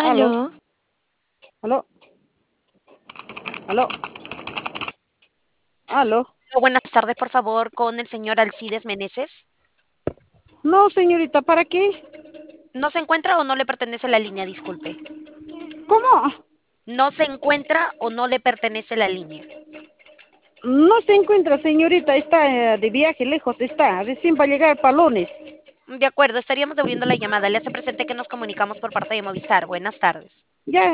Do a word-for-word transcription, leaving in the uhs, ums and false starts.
Aló, Aló, aló, aló, aló. buenas tardes, por favor, con el señor Alcides Meneses. No, señorita, ¿para qué? ¿No se encuentra o no le pertenece la línea? Disculpe. ¿Cómo? ¿No se encuentra o no le pertenece la línea? No se encuentra, señorita, está eh, de viaje lejos, está, recién va a llegar para lunes. De acuerdo, estaríamos devolviendo la llamada. Le hace presente que nos comunicamos por parte de Movistar. Buenas tardes. Ya